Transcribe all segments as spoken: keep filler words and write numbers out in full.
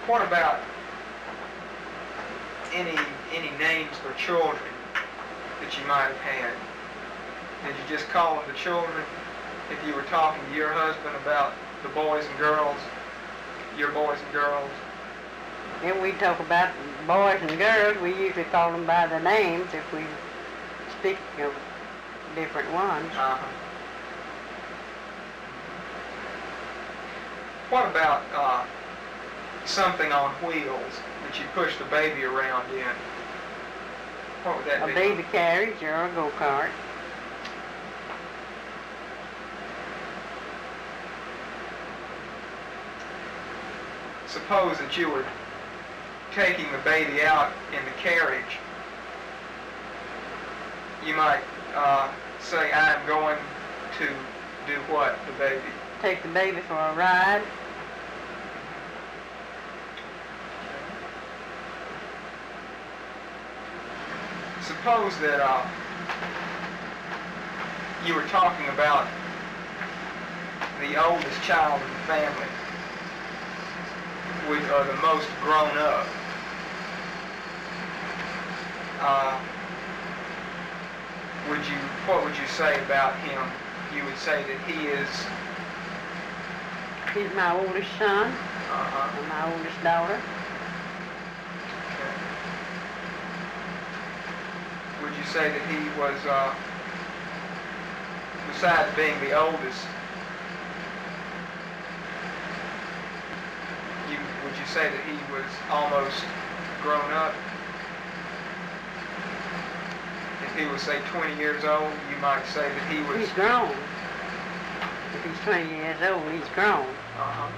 What about any any names for children that you might have had? Did you just call them the children? If you were talking to your husband about the boys and girls, your boys and girls? When we talk about boys and girls, we usually call them by the names if we speak of different ones. Uh-huh. What about uh, something on wheels that you push the baby around in? What would that A be? A baby carriage or a go-kart. Suppose that you were taking the baby out in the carriage. You might uh, say, I'm going to do what, the baby? Take the baby for a ride. Suppose that uh, you were talking about the oldest child in the family, with uh, the most grown up. Uh, would you, what would you say about him? You would say that he is... He's my oldest son, Uh-huh. and my oldest daughter. Okay. Would you say that he was, uh, besides being the oldest, you, would you say that he was almost grown up? If he was, say, twenty years old, you might say that he was... He's grown. If he's twenty years old, he's grown. Uh-huh.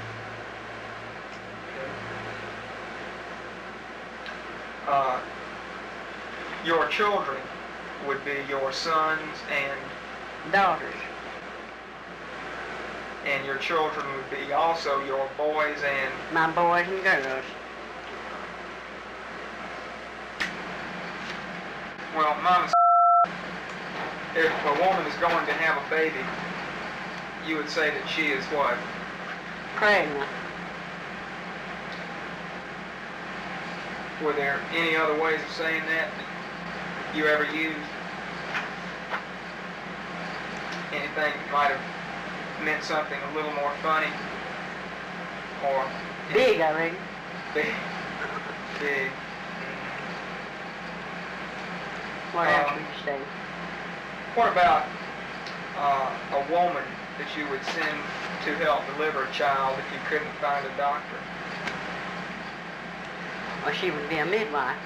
Okay. Uh, your children would be your sons and... Daughters. And your children would be also your boys and... My boys and girls. Well, Mama, if a woman is going to have a baby, you would say that she is what? Pregnant. Were there any other ways of saying that that you ever used? Anything that might have meant something a little more funny? Or... Big, I reckon. Big. Big. What else Um, would you say? What about uh, a woman that you would send to help deliver a child if you couldn't find a doctor? Well, she would be a midwife.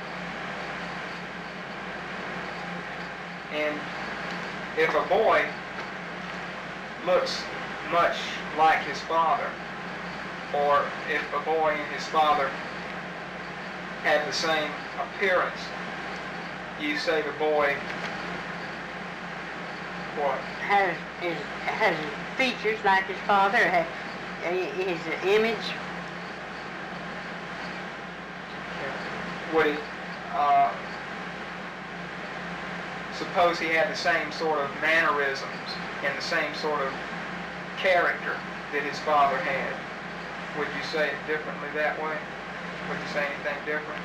And if a boy looks much like his father, or if a boy and his father had the same appearance, you say the boy, what? Has his, has features like his father, has his image. Would it, uh, suppose he had the same sort of mannerisms and the same sort of character that his father had? Would you say it differently that way? Would you say anything different?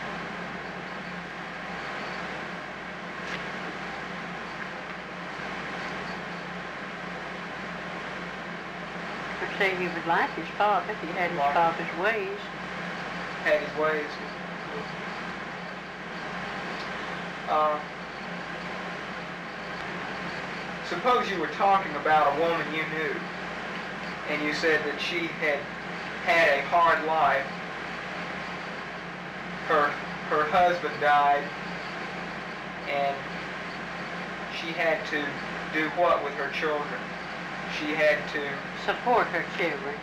I'd say he would like his father if he had his Like- father's ways. Had his ways. Uh, suppose you were talking about a woman you knew, and you said that she had had a hard life. Her her husband died, and she had to do what with her children? She had to... Support her children.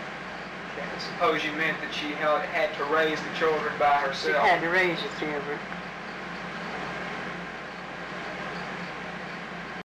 Suppose you meant that she held, had to raise the children by She herself. had to raise the children.